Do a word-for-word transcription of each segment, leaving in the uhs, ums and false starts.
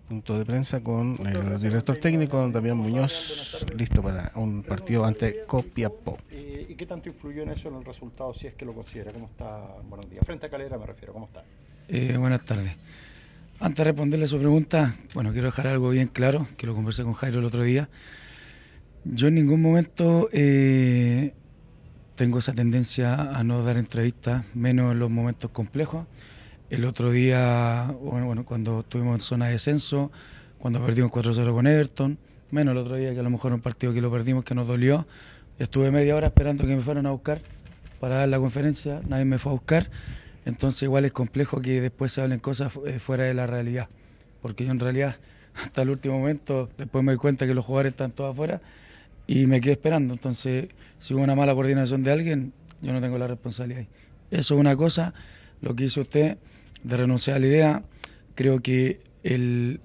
punto de prensa con el director técnico Damián Muñoz, listo para un partido ante Copiapó. ¿Y qué tanto influyó en eso en el resultado, si es que lo considera? ¿Cómo está? Buenos días. Frente a Calera me refiero, ¿cómo está? Eh, buenas tardes. Antes de responderle a su pregunta, bueno, quiero dejar algo bien claro, que lo conversé con Jairo el otro día. Yo en ningún momento eh, tengo esa tendencia a no dar entrevistas, menos en los momentos complejos. El otro día, bueno, bueno, cuando estuvimos en zona de descenso, cuando perdimos cuatro cero con Everton, menos el otro día que a lo mejor un partido que lo perdimos que nos dolió, estuve media hora esperando que me fueran a buscar para dar la conferencia, nadie me fue a buscar, entonces igual es complejo que después se hablen cosas fuera de la realidad, porque yo en realidad hasta el último momento, después me di cuenta que los jugadores están todos afuera y me quedé esperando, entonces si hubo una mala coordinación de alguien, yo no tengo la responsabilidad ahí. Eso es una cosa, lo que hizo usted de renunciar a la idea, creo que el,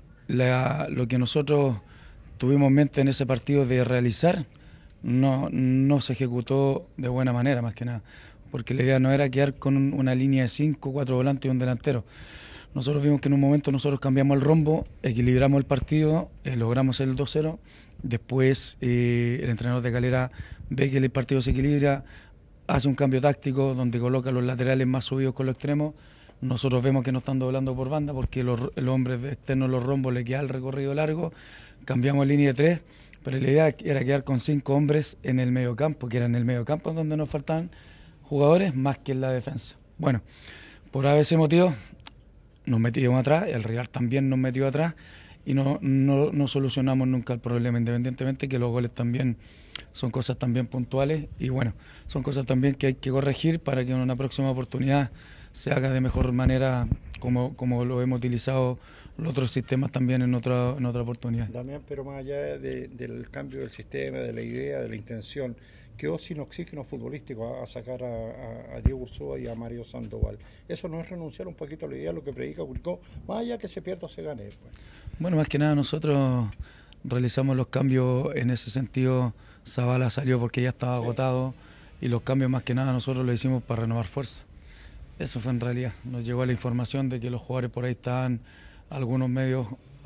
la, lo que nosotros tuvimos en mente en ese partido de realizar no, no se ejecutó de buena manera, más que nada, porque la idea no era quedar con un, una línea de cinco, cuatro volantes y un delantero. Nosotros vimos que en un momento nosotros cambiamos el rumbo, equilibramos el partido, eh, logramos el dos cero, después eh, el entrenador de Calera ve que el partido se equilibra, hace un cambio táctico donde coloca los laterales más subidos con los extremos. Nosotros vemos que no están doblando por banda porque los, los hombres externos, los rombos, le queda el recorrido largo. Cambiamos línea de tres, pero la idea era quedar con cinco hombres en el medio campo, que era en el medio campo donde nos faltaban jugadores más que en la defensa. Bueno, por ese motivo nos metimos atrás, el rival también nos metió atrás y no, no, no solucionamos nunca el problema, independientemente que los goles también son cosas también puntuales y bueno, son cosas también que hay que corregir para que en una próxima oportunidad se haga de mejor manera como, como lo hemos utilizado los otros sistemas también en otra, en otra oportunidad. Damián, pero más allá de, del cambio del sistema, de la idea, de la intención, quedó sin oxígeno futbolístico a, a sacar a, a, a Diego Ursúa y a Mario Sandoval. Eso no es renunciar un poquito a la idea, lo que predica Curicó, más allá que se pierda o se gane. Pues. Bueno, más que nada nosotros realizamos los cambios en ese sentido. Zavala salió porque ya estaba sí. agotado y los cambios más que nada nosotros los hicimos para renovar fuerza. Eso fue en realidad. Nos llegó la información de que los jugadores por ahí estaban algunos medios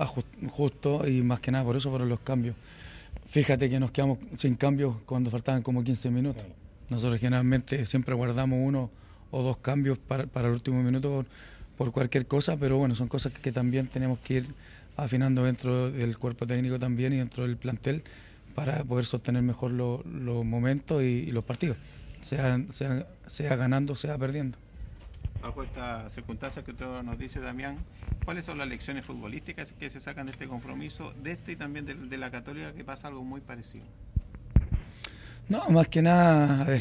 justos y más que nada por eso fueron los cambios. Fíjate que nos quedamos sin cambios cuando faltaban como quince minutos. Nosotros generalmente siempre guardamos uno o dos cambios para, para el último minuto por, por cualquier cosa, pero bueno, son cosas que también tenemos que ir afinando dentro del cuerpo técnico también y dentro del plantel para poder sostener mejor los lo momentos y, y los partidos, sea, sea, sea ganando, sea perdiendo. Bajo estas circunstancias que usted nos dice, Damián, ¿cuáles son las lecciones futbolísticas que se sacan de este compromiso, de este y también de, de la Católica, que pasa algo muy parecido? No, más que nada, a ver,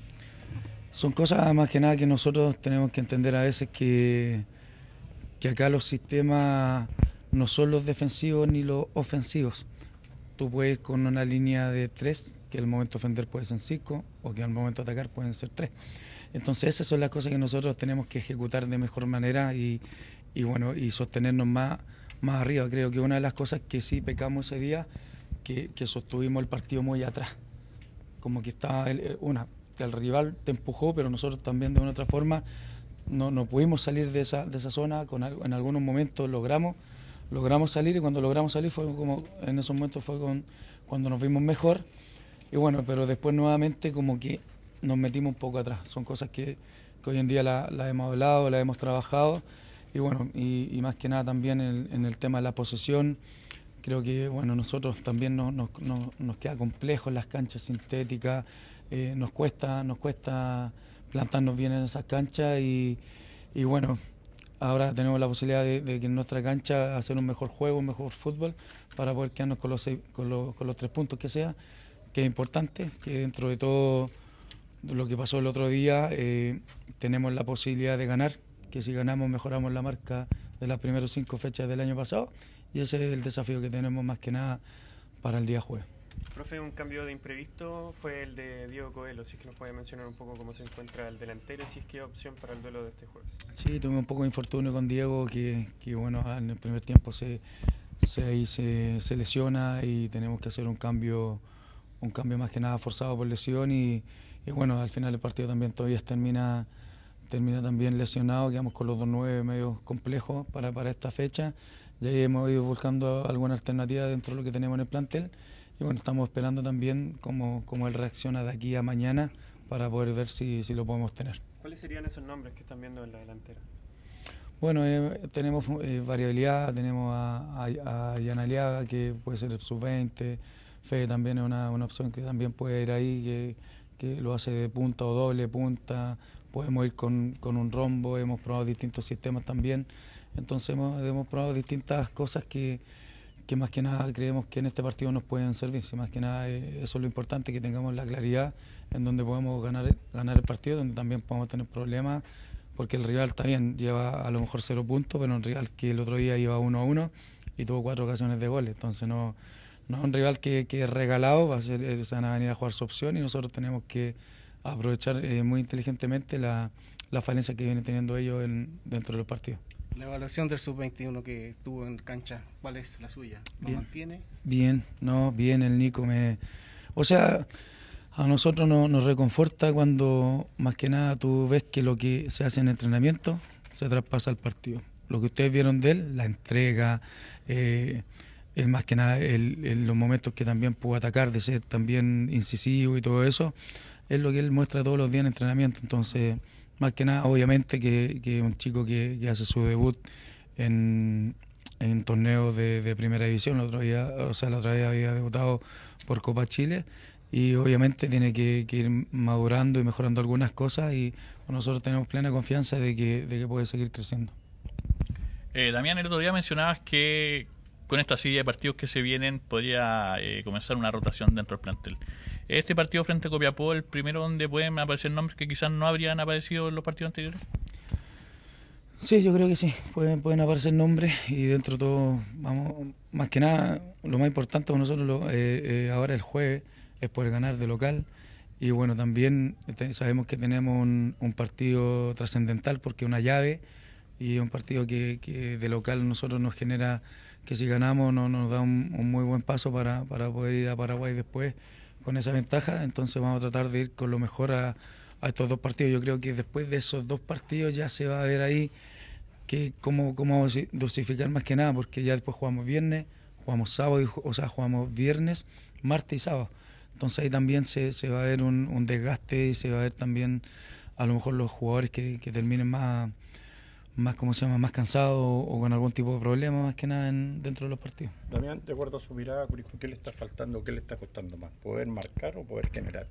son cosas más que nada que nosotros tenemos que entender a veces que, que acá los sistemas no son los defensivos ni los ofensivos. Tú puedes ir con una línea de tres, que al momento de ofender puede ser cinco, o que al momento de atacar pueden ser tres. Entonces esas son las cosas que nosotros tenemos que ejecutar de mejor manera y, y bueno, y sostenernos más, más arriba. Creo que una de las cosas que sí pecamos ese día, que, que sostuvimos el partido muy atrás. Como que estaba el, una, que el rival te empujó, pero nosotros también de una otra forma no, no pudimos salir de esa, de esa zona. Con, en algunos momentos logramos, logramos salir y cuando logramos salir fue como, en esos momentos fue con, cuando nos vimos mejor. Y bueno, pero después nuevamente como que nos metimos un poco atrás. Son cosas que, que hoy en día las la hemos hablado, las hemos trabajado y bueno, y, y más que nada también en, en el tema de la posesión, creo que bueno, nosotros también nos, nos, nos, nos queda complejo en las canchas sintéticas, eh, nos cuesta, nos cuesta plantarnos bien en esas canchas y, y bueno, ahora tenemos la posibilidad de, de que en nuestra cancha hacer un mejor juego, un mejor fútbol para poder quedarnos con los, seis, con los, con los tres puntos que sea, que es importante, que dentro de todo lo que pasó el otro día, eh, tenemos la posibilidad de ganar, que si ganamos mejoramos la marca de las primeras cinco fechas del año pasado y ese es el desafío que tenemos más que nada para el día jueves. Profe, un cambio de imprevisto fue el de Diego Coelho, si es que nos puede mencionar un poco cómo se encuentra el delantero y si es que hay opción para el duelo de este jueves. Sí, tuve un poco de infortunio con Diego, que, que bueno, en el primer tiempo se, se, se, se lesiona y tenemos que hacer un cambio, un cambio más que nada forzado por lesión y Y bueno, al final el partido también todavía termina termina también lesionado, quedamos con los dos nueve medios complejos para, para esta fecha. Y ahí hemos ido buscando alguna alternativa dentro de lo que tenemos en el plantel. Y bueno, estamos esperando también cómo, cómo él reacciona de aquí a mañana para poder ver si, si lo podemos tener. ¿Cuáles serían esos nombres que están viendo en la delantera? Bueno, eh, tenemos eh, variabilidad, tenemos a, a, a Yana Aliaga, que puede ser el sub veinte, Fede también es una, una opción que también puede ir ahí, que, que lo hace de punta o doble punta, podemos ir con, con un rombo, hemos probado distintos sistemas también. Entonces hemos, hemos probado distintas cosas que, que más que nada creemos que en este partido nos pueden servir. Si más que nada eh, eso es lo importante, que tengamos la claridad en donde podemos ganar, ganar el partido, donde también podemos tener problemas, porque el rival está bien, lleva a lo mejor cero puntos, pero un rival que el otro día iba uno a uno y tuvo cuatro ocasiones de goles. Entonces no, no es un rival que, que es regalado, va a ser, se van a venir a jugar su opción y nosotros tenemos que aprovechar eh, muy inteligentemente la, la falencia que vienen teniendo ellos en, dentro de los partidos. La evaluación del sub veintiuno que estuvo en cancha, ¿cuál es la suya? ¿Lo Bien. mantiene? Bien, no, bien, el Nico me... O sea, a nosotros no, nos reconforta cuando más que nada tú ves que lo que se hace en entrenamiento se traspasa al partido. Lo que ustedes vieron de él, la entrega, eh, el, más que nada el, el, los momentos que también pudo atacar, de ser también incisivo y todo eso, es lo que él muestra todos los días en entrenamiento. Entonces, más que nada, obviamente que, que un chico que, que hace su debut en, en torneos de, de primera división, el otro día, o sea, la otra vez había debutado por Copa Chile, y obviamente tiene que, que ir madurando y mejorando algunas cosas, y nosotros tenemos plena confianza de que, de que puede seguir creciendo. Eh, Damián, el otro día mencionabas que con esta serie de partidos que se vienen podría eh, comenzar una rotación dentro del plantel. ¿Este partido frente a Copiapó el primero donde pueden aparecer nombres que quizás no habrían aparecido en los partidos anteriores? Sí, yo creo que sí, pueden, pueden aparecer nombres, y dentro de todo, vamos, más que nada, lo más importante para nosotros lo, eh, eh, ahora el jueves es poder ganar de local, y bueno, también te, sabemos que tenemos un, un partido trascendental porque es una llave, y un partido que, que de local nosotros nos genera que si ganamos no, nos da un, un muy buen paso para, para poder ir a Paraguay después con esa ventaja. Entonces vamos a tratar de ir con lo mejor a, a estos dos partidos. Yo creo que después de esos dos partidos ya se va a ver ahí que cómo, cómo dosificar más que nada, porque ya después jugamos viernes, jugamos sábado, y, o sea, jugamos viernes, martes y sábado. Entonces ahí también se, se va a ver un, un desgaste, y se va a ver también a lo mejor los jugadores que, que terminen más, más, ¿cómo se llama?, más cansados o, o con algún tipo de problema más que nada en, dentro de los partidos. Damián, de acuerdo a su mirada, ¿qué le está faltando, qué le está costando más? ¿Poder marcar o poder generar?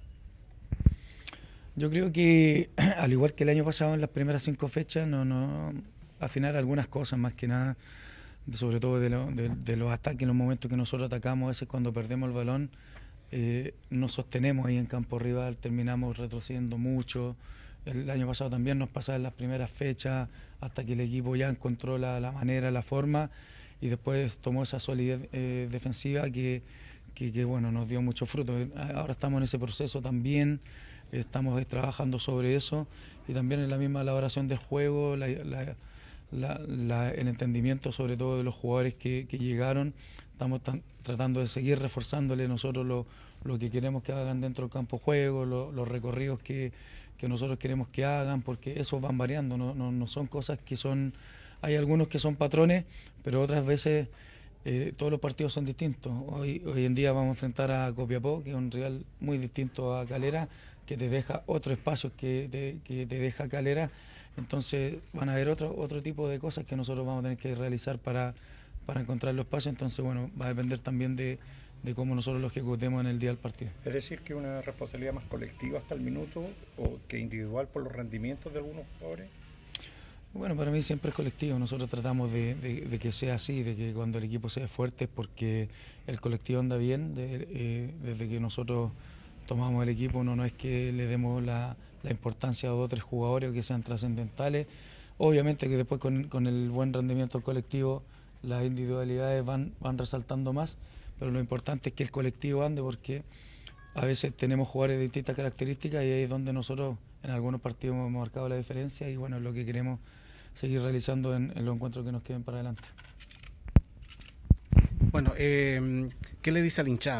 Yo creo que, al igual que el año pasado en las primeras cinco fechas, no, no afinar algunas cosas más que nada, sobre todo de, lo, de, de los ataques, en los momentos que nosotros atacamos, a veces cuando perdemos el balón, eh, nos sostenemos ahí en campo rival, terminamos retrocediendo mucho. El año pasado también nos pasaba en las primeras fechas, hasta que el equipo ya encontró la, la manera, la forma, y después tomó esa solidez eh, defensiva que, que, que bueno, nos dio mucho fruto. Ahora estamos en ese proceso también, estamos trabajando sobre eso, y también en la misma elaboración del juego, la, la, la, la, el entendimiento sobre todo de los jugadores que, que llegaron. Estamos tan, tratando de seguir reforzándole nosotros lo, lo que queremos que hagan dentro del campo de juego, lo, los recorridos que, que nosotros queremos que hagan, porque esos van variando, no, no, no son cosas que son... Hay algunos que son patrones, pero otras veces eh, todos los partidos son distintos. Hoy, hoy en día vamos a enfrentar a Copiapó, que es un rival muy distinto a Calera, que te deja otro espacio que te, que te deja Calera. Entonces van a haber otro, otro tipo de cosas que nosotros vamos a tener que realizar para, para encontrar los espacios. Entonces, bueno, va a depender también de, de cómo nosotros lo ejecutemos en el día del partido. Es decir, que una responsabilidad más colectiva hasta el minuto o que individual por los rendimientos de algunos jugadores. Bueno, para mí siempre es colectivo. Nosotros tratamos de, de, de que sea así, de que cuando el equipo sea fuerte es porque el colectivo anda bien. De, eh, desde que nosotros tomamos el equipo, no, no es que le demos la, la importancia a dos o tres jugadores que sean trascendentales. Obviamente que después con, con el buen rendimiento colectivo las individualidades van, van resaltando más, pero lo importante es que el colectivo ande, porque a veces tenemos jugadores de distintas características y ahí es donde nosotros en algunos partidos hemos marcado la diferencia, y bueno, es lo que queremos seguir realizando en, en los encuentros que nos queden para adelante. Bueno, eh, ¿qué le dice a la hinchada?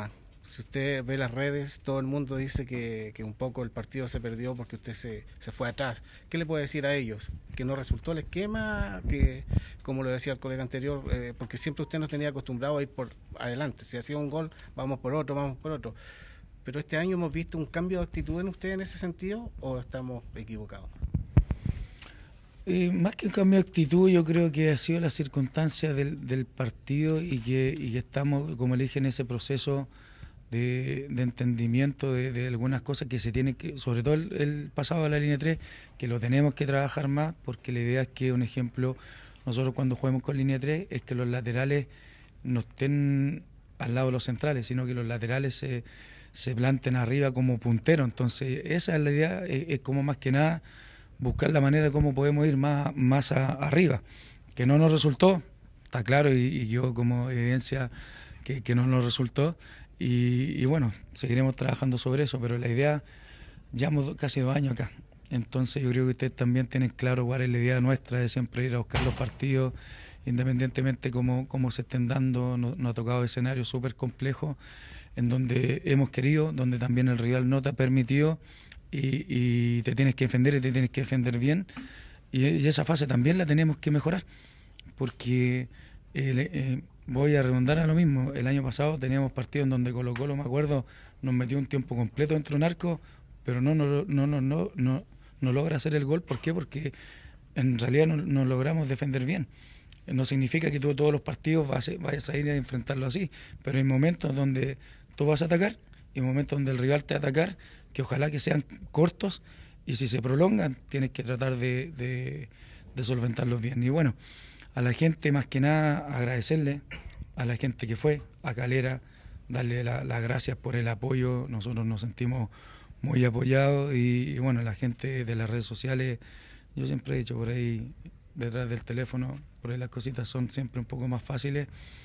Si usted ve las redes, todo el mundo dice que, que un poco el partido se perdió porque usted se, se fue atrás. ¿Qué le puede decir a ellos? ¿Que no resultó el esquema? Que, como lo decía el colega anterior, eh, porque siempre usted nos tenía acostumbrado a ir por adelante. Si hacía un gol, vamos por otro, vamos por otro. Pero este año hemos visto un cambio de actitud en usted en ese sentido, ¿o estamos equivocados? Eh, más que un cambio de actitud, yo creo que ha sido la circunstancia del, del partido y que, y que estamos, como le dije, en ese proceso de, de entendimiento de, de algunas cosas que se tienen que, sobre todo el, el pasado de la línea tres, que lo tenemos que trabajar más, porque la idea es que, un ejemplo, nosotros cuando juguemos con línea tres, es que los laterales no estén al lado de los centrales, sino que los laterales se, se planten arriba como punteros. Entonces, esa es la idea, es, es como más que nada buscar la manera de cómo podemos ir más, más a, arriba. Que no nos resultó, está claro, y, y yo como evidencia que, que no nos resultó, y, y bueno, seguiremos trabajando sobre eso, pero la idea, llevamos casi dos años acá, entonces yo creo que ustedes también tienen claro cuál es la idea nuestra de siempre ir a buscar los partidos, independientemente cómo, cómo se estén dando. Nos, nos ha tocado escenarios súper complejos, en donde hemos querido, donde también el rival no te ha permitido, Y, y te tienes que defender y te tienes que defender bien, y, y esa fase también la tenemos que mejorar, porque eh, eh, voy a redundar a lo mismo. El año pasado teníamos partidos en donde Colo Colo, me acuerdo, nos metió un tiempo completo dentro de un arco, pero no no no no no no, no logra hacer el gol. ¿Por qué? Porque en realidad no, no logramos defender bien. No significa que tú todos los partidos vas a, vayas a ir a enfrentarlo así, pero hay momentos donde tú vas a atacar y momentos donde el rival te va a atacar, que ojalá que sean cortos, y si se prolongan tienes que tratar de, de, de solventarlos bien. Y bueno, a la gente más que nada agradecerle, a la gente que fue, a Calera, darle las la gracias por el apoyo. Nosotros nos sentimos muy apoyados, y, y bueno, la gente de las redes sociales, yo siempre he dicho por ahí, detrás del teléfono, por ahí las cositas son siempre un poco más fáciles,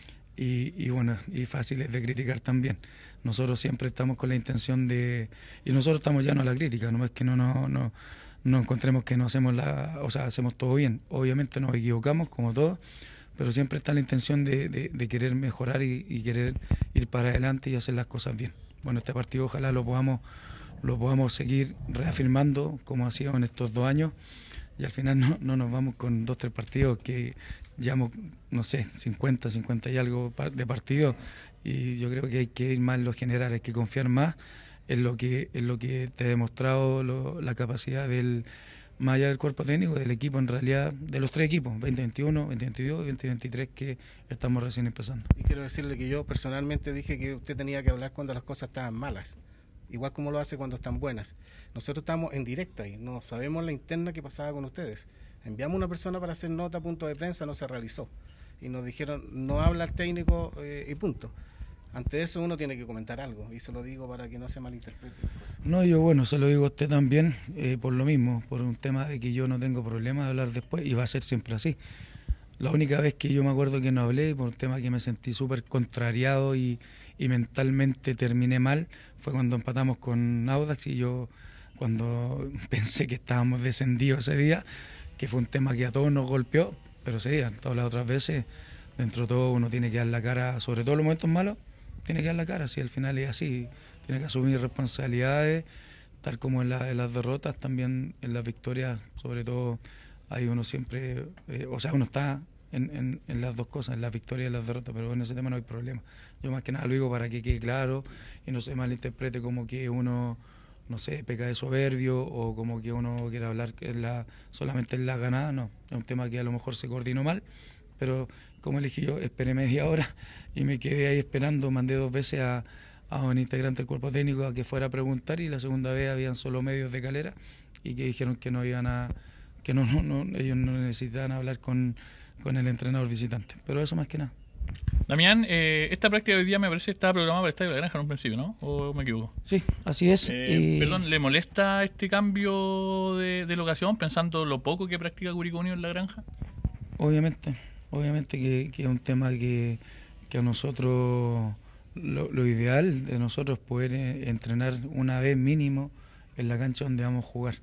Y, y bueno, y fáciles de criticar también. Nosotros siempre estamos con la intención de, y nosotros estamos llanos a la crítica, no es que no no, no, no encontremos que no hacemos la, o sea, hacemos todo bien. Obviamente nos equivocamos como todos, pero siempre está la intención de, de, de querer mejorar y, y querer ir para adelante y hacer las cosas bien. Bueno, este partido ojalá lo podamos lo podamos seguir reafirmando como ha sido en estos dos años, y al final no, no nos vamos con dos, tres partidos que llevamos, no sé, cincuenta, cincuenta y algo de partidos, y yo creo que hay que ir más en lo general, hay que confiar más en lo que en lo que te ha demostrado lo, la capacidad del, más allá del cuerpo técnico, del equipo, en realidad, de los tres equipos, veinte veintiuno, veinte veintidós y veinte veintitrés, que estamos recién empezando. Y quiero decirle que yo personalmente dije que usted tenía que hablar cuando las cosas estaban malas, igual como lo hace cuando están buenas. Nosotros estamos en directo ahí, no sabemos la interna que pasaba con ustedes. Enviamos una persona para hacer nota a punto de prensa, no se realizó, y nos dijeron no habla el técnico, eh, y punto. Ante eso uno tiene que comentar algo, y se lo digo para que no se malinterprete las cosas. No, yo bueno, se lo digo a usted también, eh, por lo mismo, por un tema de que yo no tengo problema de hablar después, y va a ser siempre así. La única vez que yo me acuerdo que no hablé, por un tema que me sentí súper contrariado y, y mentalmente terminé mal, fue cuando empatamos con Audax, y yo cuando pensé que estábamos descendidos ese día, que fue un tema que a todos nos golpeó, pero ese día, todas las otras veces, dentro de todo uno tiene que dar la cara, sobre todo en los momentos malos, tiene que dar la cara, si al final es así, tiene que asumir responsabilidades, tal como en, la, en las derrotas, también en las victorias, sobre todo, ahí uno siempre, eh, o sea, uno está en, en, en las dos cosas, en las victorias y en las derrotas, pero en ese tema no hay problema. Yo más que nada lo digo para que quede claro y no se malinterprete como que uno, no sé, peca de soberbio, o como que uno quiere hablar en la, solamente en la ganada. No, es un tema que a lo mejor se coordinó mal, pero como le dije yo, esperé media hora y me quedé ahí esperando, mandé dos veces a, a un integrante del cuerpo técnico a que fuera a preguntar, y la segunda vez habían solo medios de Calera y que dijeron que no iban a, que no, no, no ellos no necesitaban hablar con, con el entrenador visitante, pero eso más que nada. Damián, eh, esta práctica de hoy día me parece que estaba programada para el Estadio de la Granja en un principio, ¿no? ¿O me equivoco? Sí, así es. Eh, y... Perdón, ¿le molesta este cambio de, de locación, pensando lo poco que practica Curicó Unido en la Granja? Obviamente, obviamente que, que es un tema que, que a nosotros, lo, lo ideal de nosotros es poder eh, entrenar una vez mínimo en la cancha donde vamos a jugar.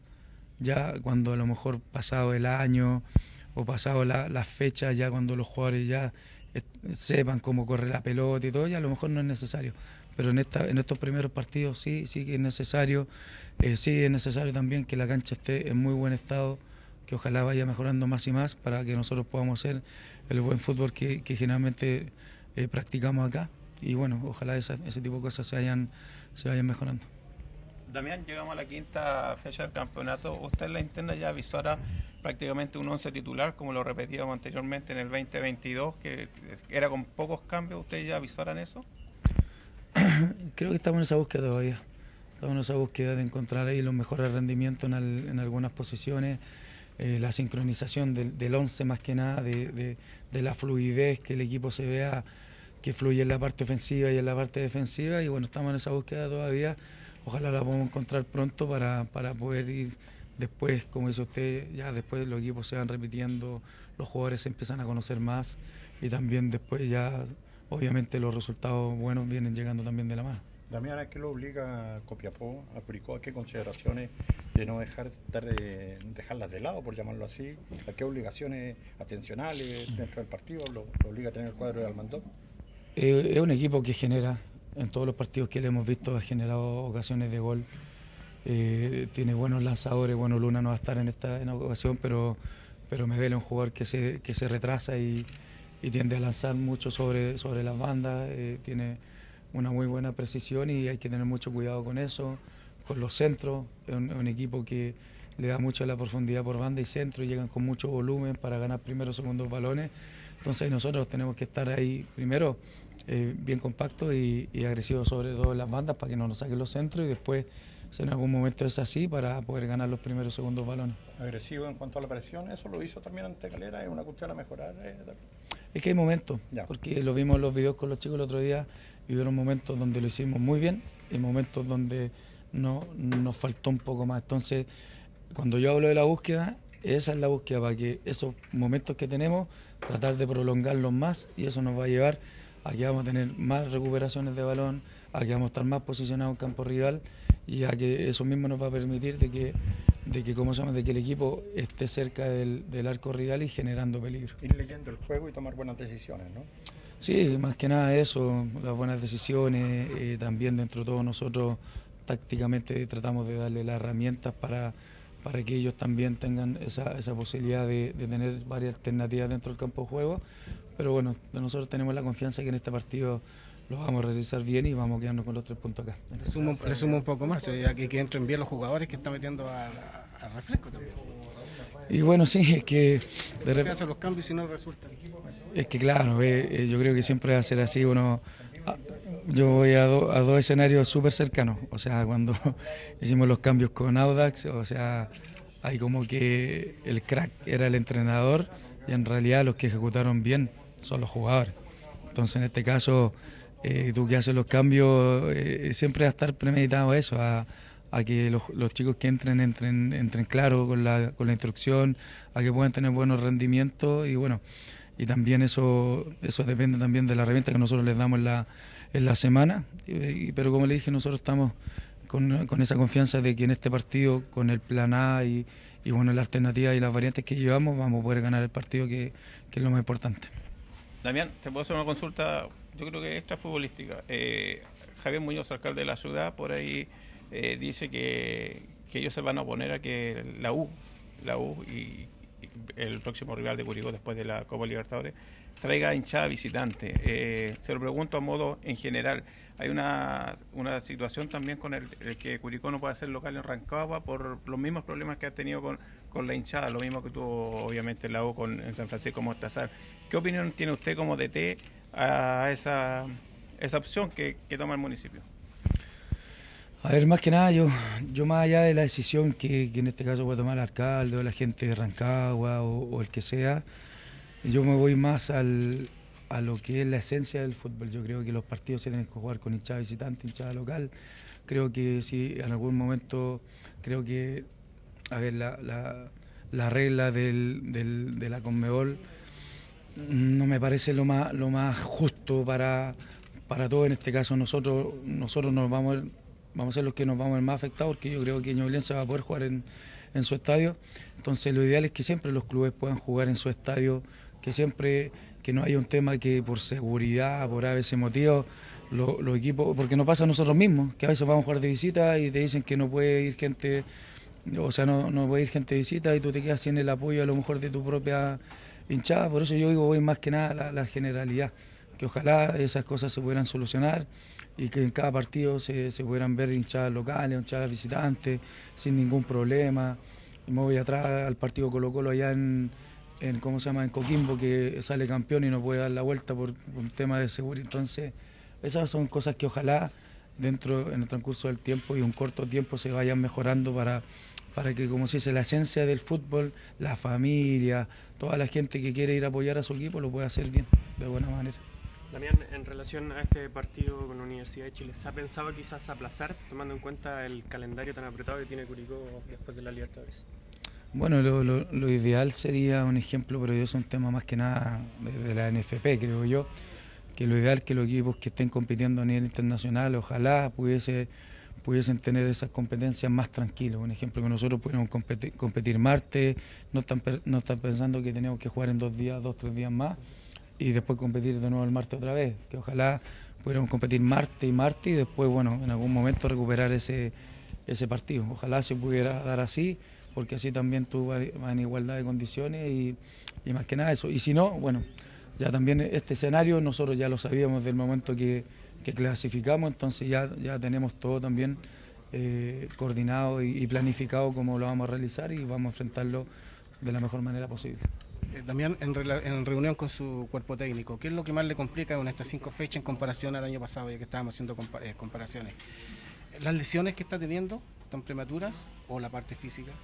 Ya cuando a lo mejor pasado el año o pasado la, la fecha, ya cuando los jugadores ya eh, sepan cómo corre la pelota y todo, y a lo mejor no es necesario. Pero en esta en estos primeros partidos sí, sí que es necesario, eh, sí es necesario también que la cancha esté en muy buen estado, que ojalá vaya mejorando más y más para que nosotros podamos hacer el buen fútbol que, que generalmente eh, practicamos acá. Y bueno, ojalá esa, ese tipo de cosas se vayan, se vayan mejorando. Damián, llegamos a la quinta fecha del campeonato. Usted en la interna ya avisora prácticamente un once titular, como lo repetíamos anteriormente en el veinte veintidós, que era con pocos cambios. ¿Ustedes ya avisoran eso? Creo que estamos en esa búsqueda todavía. Estamos en esa búsqueda de encontrar ahí los mejores rendimientos en, al, en algunas posiciones, eh, la sincronización del, del once más que nada, de, de, de la fluidez, que el equipo se vea que fluye en la parte ofensiva y en la parte defensiva. Y bueno, estamos en esa búsqueda todavía. Ojalá la podamos encontrar pronto para, para poder ir después, como dice usted, ya después los equipos se van repitiendo, los jugadores se empiezan a conocer más y también después ya, obviamente, los resultados buenos vienen llegando también de la mano. Damián, ¿a qué lo obliga a Copiapó, a Curicó? ¿A qué consideraciones de no dejar de, dejarlas de lado, por llamarlo así? ¿A qué obligaciones atencionales dentro del partido lo, lo obliga a tener el cuadro de Almandó? Eh, es un equipo que genera. En todos los partidos que le hemos visto ha generado ocasiones de gol, eh, tiene buenos lanzadores. Bueno, Luna no va a estar en esta en ocasión, pero, pero Medel es un jugador que se, que se retrasa y, y tiende a lanzar mucho sobre, sobre las bandas, eh, tiene una muy buena precisión y hay que tener mucho cuidado con eso, con los centros. Es un, un equipo que le da mucho la profundidad por banda y centro y llegan con mucho volumen para ganar primeros o segundos balones. Entonces nosotros tenemos que estar ahí primero eh, bien compactos y, y agresivos sobre todo en las bandas para que no nos saquen los centros y después, si en algún momento es así, para poder ganar los primeros o segundos balones. Agresivo en cuanto a la presión, eso lo hizo también ante Calera, es una cuestión a mejorar. Eh, es que hay momentos, ya. Porque lo vimos en los videos con los chicos el otro día y hubo momentos donde lo hicimos muy bien y momentos donde no, nos faltó un poco más. Entonces, cuando yo hablo de la búsqueda, esa es la búsqueda, para que esos momentos que tenemos, tratar de prolongarlos más, y eso nos va a llevar a que vamos a tener más recuperaciones de balón, a que vamos a estar más posicionados en campo rival y a que eso mismo nos va a permitir de que, de que, ¿cómo se llama?, de que el equipo esté cerca del, del arco rival y generando peligro. Ir leyendo el juego y tomar buenas decisiones, ¿no? Sí, más que nada eso, las buenas decisiones, eh, también dentro de todos nosotros tácticamente tratamos de darle las herramientas para para que ellos también tengan esa, esa posibilidad de, de tener varias alternativas dentro del campo de juego. Pero bueno, nosotros tenemos la confianza que en este partido lo vamos a realizar bien y vamos a quedarnos con los tres puntos acá. Le sumo, le sumo un poco más, ya que, que entren bien los jugadores que están metiendo al refresco también. Y bueno, sí, es que... De repente hacen los cambios y no resultan. Es que claro, eh, yo creo que siempre va a ser así. Uno, yo voy a, do, a dos escenarios súper cercanos. O sea, cuando hicimos los cambios con Audax, o sea, hay como que el crack era el entrenador y en realidad los que ejecutaron bien son los jugadores. Entonces, en este caso, eh, tú que haces los cambios, eh, siempre va a estar premeditado eso, a, a que los, los chicos que entren, entren, entren claro con la, con la instrucción, a que puedan tener buenos rendimientos y bueno, y también eso eso depende también de la herramienta que nosotros les damos en la, en la semana, y, pero como le dije, nosotros estamos con, con esa confianza de que en este partido, con el plan A y, y bueno, la alternativa y las variantes que llevamos, vamos a poder ganar el partido, que, que es lo más importante. Damián, te puedo hacer una consulta, yo creo que extra futbolística. Eh, Javier Muñoz, alcalde de la ciudad, por ahí eh, dice que, que ellos se van a oponer a que la U, la U y, y el próximo rival de Curicó después de la Copa Libertadores traiga hinchada visitante. Eh, se lo pregunto a modo en general. Hay una, una situación también con el, el que Curicó no puede ser local en Rancagua por los mismos problemas que ha tenido con, con la hinchada, lo mismo que tuvo obviamente la U con, en San Francisco Mostazar. ¿Qué opinión tiene usted como D T a esa, esa opción que, que toma el municipio? A ver, más que nada, yo, yo más allá de la decisión que, que en este caso puede tomar el alcalde o la gente de Rancagua o, o el que sea, yo me voy más al, a lo que es la esencia del fútbol. Yo creo que los partidos se tienen que jugar con hinchada visitante, hinchada local. Creo que si en algún momento, creo que, a ver, la, la, la regla del, del, de la Conmebol no me parece lo más, lo más justo para, para todos. En este caso nosotros, nosotros nos vamos a Vamos a ser los que nos vamos a ver más afectados, porque yo creo que Ñublense va a poder jugar en, en su estadio. Entonces lo ideal es que siempre los clubes puedan jugar en su estadio que siempre que no haya un tema que por seguridad, por a veces motivos, los, los equipos, porque nos pasa a nosotros mismos, que a veces vamos a jugar de visita y te dicen que no puede ir gente, o sea, no, no puede ir gente de visita y tú te quedas sin el apoyo a lo mejor de tu propia hinchada. Por eso yo digo, voy más que nada a la, la generalidad, que ojalá esas cosas se pudieran solucionar y que en cada partido se, se pudieran ver hinchadas locales, hinchadas visitantes, sin ningún problema. Y me voy atrás al partido Colo-Colo allá en, en, ¿cómo se llama?, en Coquimbo, que sale campeón y no puede dar la vuelta por, por un tema de seguridad. Entonces, esas son cosas que ojalá dentro, en el transcurso del tiempo y un corto tiempo se vayan mejorando para, para que, como se dice, la esencia del fútbol, la familia, toda la gente que quiere ir a apoyar a su equipo lo pueda hacer bien, de buena manera. Damián, en relación a este partido con la Universidad de Chile, ¿se ha pensado quizás aplazar, tomando en cuenta el calendario tan apretado que tiene Curicó después de la Libertadores? Bueno, lo, lo, lo ideal sería un ejemplo, pero eso es un tema más que nada de, de la N F P, creo yo, que lo ideal es que los equipos que estén compitiendo a nivel internacional, ojalá pudiese, pudiesen tener esas competencias más tranquilos. Un ejemplo, que nosotros pudiéramos competir, competir martes, no están, no están pensando que tenemos que jugar en dos días, dos, tres días más, y después competir de nuevo el martes otra vez, que ojalá pudiéramos competir martes y martes y después, bueno, en algún momento recuperar ese, ese partido. Ojalá se pudiera dar así, porque así también tú vas en igualdad de condiciones y, y más que nada eso. Y si no, bueno, ya también este escenario nosotros ya lo sabíamos del momento que, que clasificamos, entonces ya, ya tenemos todo también eh, coordinado y, y planificado cómo lo vamos a realizar y vamos a enfrentarlo de la mejor manera posible. Eh, Damián, en, en reunión con su cuerpo técnico, ¿qué es lo que más le complica en estas cinco fechas en comparación al año pasado, ya que estábamos haciendo compa eh, comparaciones? ¿Las lesiones que está teniendo tan prematuras o la parte física?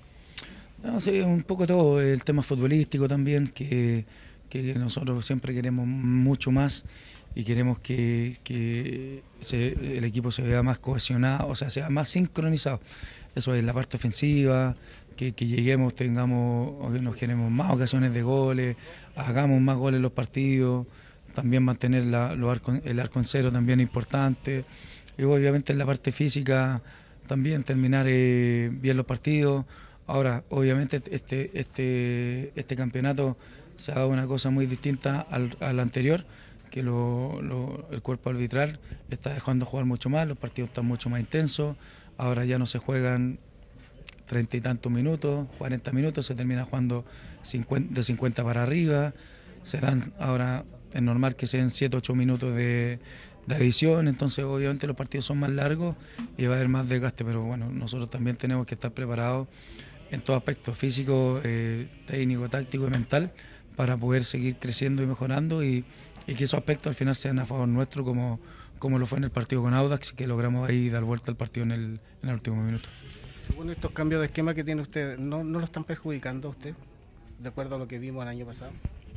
No, sí, un poco todo, el tema futbolístico también, que, que nosotros siempre queremos mucho más y queremos que, que se, el equipo se vea más cohesionado, o sea, sea más sincronizado. Eso es la parte ofensiva, que, que lleguemos, tengamos, nos generemos más ocasiones de goles, hagamos más goles en los partidos, también mantener la, los arco, el arco en cero también es importante. Y obviamente en la parte física también terminar eh, bien los partidos. Ahora, obviamente este, este, este campeonato se ha dado una cosa muy distinta al, al anterior, que lo, lo, el cuerpo arbitral está dejando jugar mucho más, los partidos están mucho más intensos, ahora ya no se juegan treinta y tantos minutos, cuarenta minutos, se termina jugando cincuenta, de cincuenta para arriba, se dan ahora, es normal que se den siete, ocho minutos de, de adición, entonces obviamente los partidos son más largos y va a haber más desgaste, pero bueno, nosotros también tenemos que estar preparados en todo aspecto físico, eh, técnico, táctico y mental para poder seguir creciendo y mejorando y, y que esos aspectos al final sean a favor nuestro como, como lo fue en el partido con Audax, que logramos ahí dar vuelta al partido en el, en el último minuto. Según estos cambios de esquema que tiene usted, ¿no, no lo están perjudicando a usted, de acuerdo a lo que vimos el año pasado?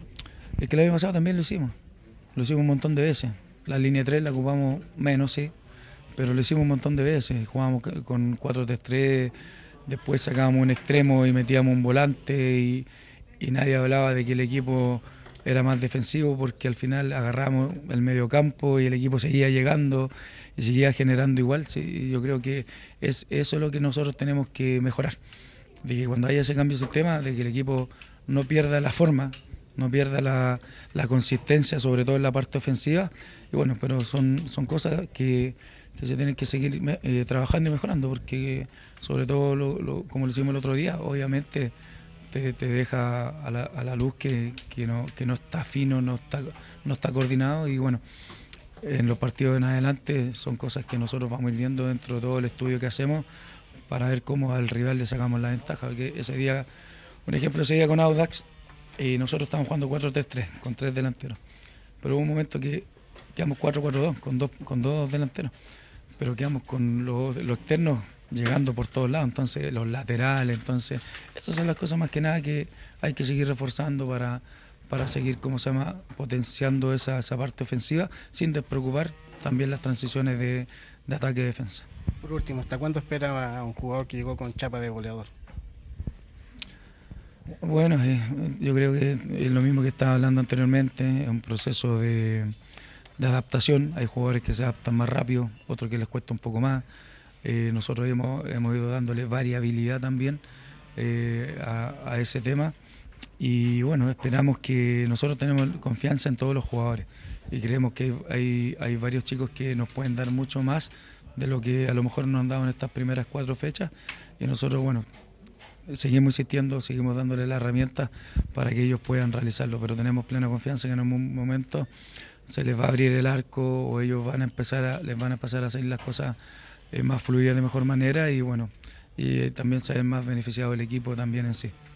Es que el año pasado también lo hicimos, lo hicimos un montón de veces. La línea tres la ocupamos menos, sí, pero lo hicimos un montón de veces. Jugábamos con cuatro tres tres, después sacábamos un extremo y metíamos un volante y, y nadie hablaba de que el equipo era más defensivo porque al final agarramos el mediocampo y el equipo seguía llegando y seguía generando igual. Sí, yo creo que es eso es lo que nosotros tenemos que mejorar, de que cuando haya ese cambio de sistema, de que el equipo no pierda la forma, no pierda la, la consistencia, sobre todo en la parte ofensiva. Y bueno, pero son, son cosas que, que se tienen que seguir eh, trabajando y mejorando, porque sobre todo, lo, lo, como lo hicimos el otro día, obviamente te, te deja a la, a la luz que, que, no, que no está fino, no está, no está coordinado. Y bueno, en los partidos en adelante son cosas que nosotros vamos a ir viendo dentro de todo el estudio que hacemos para ver cómo al rival le sacamos la ventaja. Porque ese día, un ejemplo, ese día con Audax, y nosotros estábamos jugando cuatro tres tres con tres delanteros, pero hubo un momento que quedamos cuatro cuatro dos con dos, con dos delanteros, pero quedamos con los, los externos llegando por todos lados, entonces los laterales, entonces esas son las cosas más que nada que hay que seguir reforzando para, para seguir, ¿cómo se llama?, potenciando esa, esa parte ofensiva sin despreocupar también las transiciones de, de ataque y defensa. Por último, ¿hasta cuándo espera a un jugador que llegó con chapa de goleador? Bueno, eh, yo creo que es lo mismo que estaba hablando anteriormente, es un proceso de, de adaptación. Hay jugadores que se adaptan más rápido, otros que les cuesta un poco más. Eh, nosotros hemos, hemos ido dándole variabilidad también eh, a, a ese tema Y bueno, esperamos que nosotros tenemos confianza en todos los jugadores y creemos que hay, hay varios chicos que nos pueden dar mucho más de lo que a lo mejor nos han dado en estas primeras cuatro fechas, y nosotros, bueno, seguimos insistiendo, seguimos dándole las herramientas para que ellos puedan realizarlo, pero tenemos plena confianza que en un momento se les va a abrir el arco o ellos van a empezar a, les van a empezar a hacer las cosas eh, más fluidas de mejor manera, y bueno, y también se ve más beneficiado el equipo también en sí.